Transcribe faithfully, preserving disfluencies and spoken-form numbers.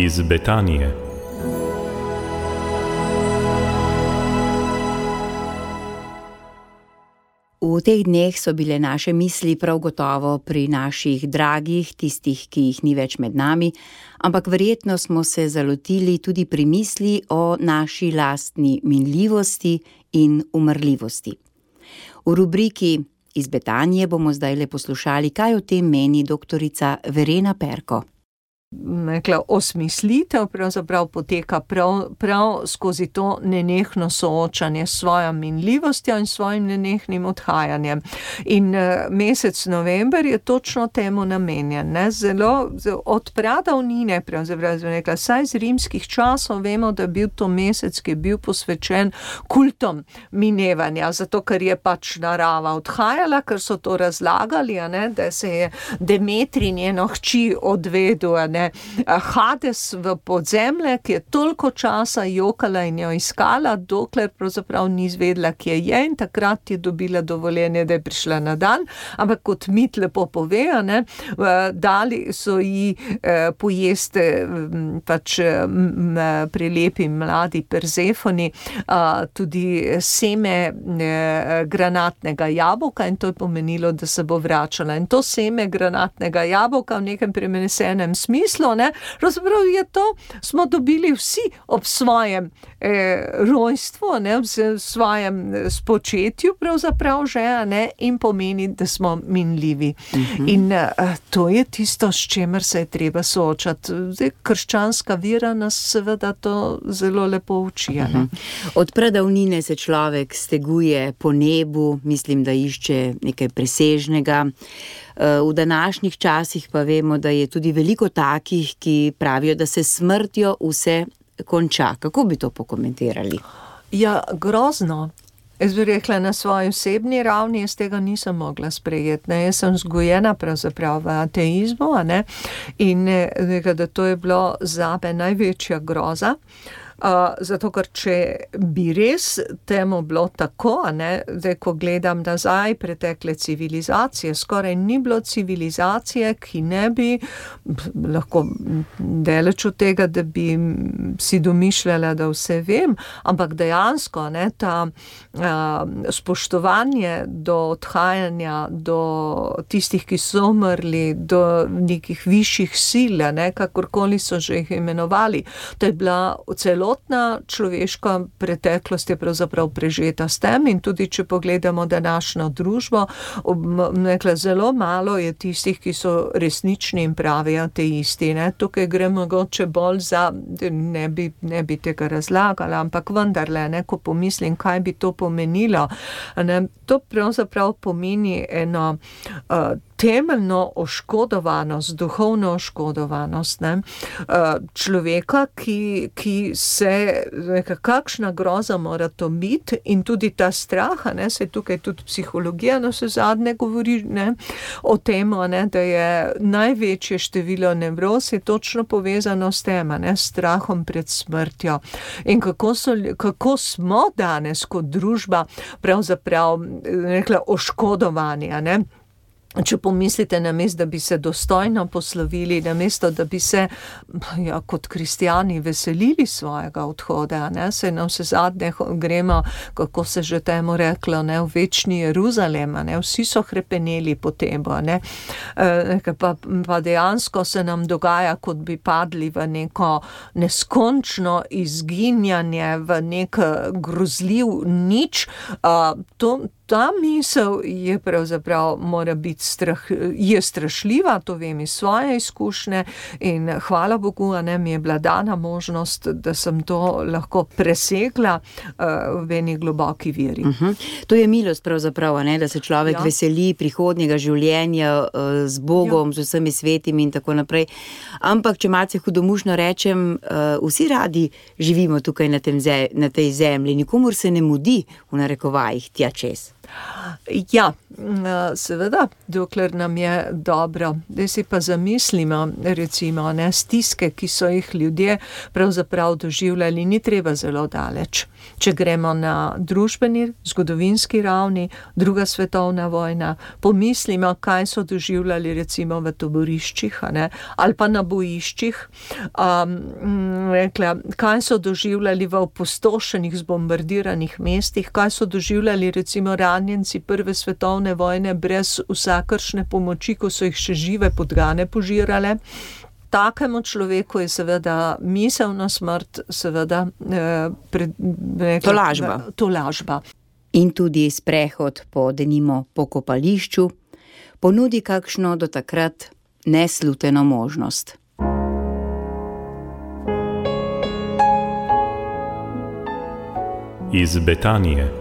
iz Betanije. V teh dneh so bile naše misli prav gotovo pri naših dragih, tistih, ki jih ni več med nami, ampak verjetno smo se zalotili tudi pri misli o naši lastni minljivosti in umrljivosti. V rubriki Iz Betanije bomo zdajle poslušali, kaj o tem meni doktorica Verena Perko. Rekla, osmislitev pravzaprav poteka prav, prav skozi to nenehno soočanje s svojo minljivostjo in svojim nenehnim odhajanjem. In uh, mesec november je točno temu namenjen. Ne? Zelo, od pradavnine, pravzaprav, rekla, saj z rimskih časov vemo, da je bil to mesec, ki je bil posvečen kultom minevanja, zato ker je pač narava odhajala, ker so to razlagali, a ne? Da se je Demetrij njeno hči odvedel, a ne? Hades v podzemlje, ki je toliko časa jokala in jo iskala, dokler pravzaprav ni izvedela, kje je, in takrat je dobila dovoljenje, da je prišla na dan, ampak kot mit lepo pove, ne, dali so ji eh, pojesti pač prelepi mladi Persefoni eh, tudi seme eh, granatnega jabolka, in to je pomenilo, da se bo vračala. In to seme granatnega jabolka v nekem prenesenem smislu, ne, razprav je to, smo dobili vsi ob svojem eh, rojstvu, ne, ob svojem spočetju pravzaprav že, ne, in pomeni, da smo minljivi. Uh-huh. In eh, to je tisto, s čemer se je treba soočati. Zdaj, krščanska vera nas seveda to zelo lepo uči. Uh-huh. Od pradavnine se človek steguje po nebu, mislim, da išče nekaj presežnega. V današnjih časih pa vemo, da je tudi veliko takih, ki pravijo, da se smrtjo vse konča. Kako bi to pokomentirali? Ja, grozno. Jaz bi rekla, na svoji osebni ravni jaz tega nisem mogla sprejeti. Ne? Jaz sem vzgojena pravzaprav v ateizmu, a ne? In nekaj, da to je bilo zame največja groza. Uh, zato, ker če bi res temu bilo tako, ne, zdaj, ko gledam nazaj pretekle civilizacije, skoraj ni bilo civilizacije, ki ne bi, lahko daleč od tega, da bi si domišljala, da vse vem, ampak dejansko, ne, ta uh, spoštovanje do odhajanja, do tistih, ki so umrli, do nekih višjih sil, ne, kakorkoli so že jih imenovali, to je bila celo človeška preteklost je pravzaprav prežeta s tem, in tudi če pogledamo današnjo družbo, nekla, zelo malo je tistih, ki so resnični in pravi ateisti. Ne? Tukaj gre mogoče bolj za, ne bi, ne bi tega razlagala, ampak vendarle, ne, ko pomislim, kaj bi to pomenilo. Ne? To pravzaprav pomeni eno uh, temeljno oškodovanost, duhovno oškodovanost, ne? Človeka, ki, ki se, neka, kakšna groza mora to biti, in tudi ta straha, ne? Se tukaj tudi psihologija na vse zadnje govori, ne? O tem, ne? Da je največje število nevroz je točno povezano s tem, ne? S strahom pred smrtjo. In kako, so, kako smo danes kot družba pravzaprav rekla, oškodovani, ne? Če pomislite, namesto, da bi se dostojno poslovili, namesto, da bi se ja, kot kristjani veselili svojega odhoda, ne, se nam vse zadnje gremo, kako se že temu reklo, ne, v večni Jeruzalem, ne, vsi so hrepeneli po tebu, ne, e, pa, pa dejansko se nam dogaja, kot bi padli v neko neskončno izginjanje, v nek grozljiv nič, a, to Ta misel je pravzaprav mora biti strah, je strašljiva, to vem iz svoje izkušnje, in hvala Bogu, a ne, mi je bila dana možnost, da sem to lahko presegla uh, v eni globoki veri. Uh-huh. To je milost pravzaprav, a ne, da se človek ja. veseli prihodnjega življenja uh, z Bogom, ja. z vsemi svetimi in tako naprej. Ampak, če malce hudomušno rečem, uh, vsi radi živimo tukaj na, tem, na tej zemlji, nikomur se ne mudi v narekovajih tja čez. Ja, seveda, dokler nam je dobro. Zdaj si pa zamislimo, recimo, ne, stiske, ki so jih ljudje pravzaprav doživljali, ni treba zelo daleč. Če gremo na družbeni, zgodovinski ravni, druga svetovna vojna, pomislimo, kaj so doživljali recimo v taboriščih, ne, ali pa na bojiščih, um, rekla, kaj so doživljali v opustošenih, zbombardiranih mestih, kaj so doživljali recimo ranjenci prve svetovne vojne brez vsakršne pomoči, ko so jih še žive podgane požirale. Takemu človeku je seveda miselna smrt, seveda eh, pred, rekla, tolažba. tolažba. In tudi sprehod po denimo pokopališču ponudi kakšno do takrat nesluteno možnost. Iz Betanije.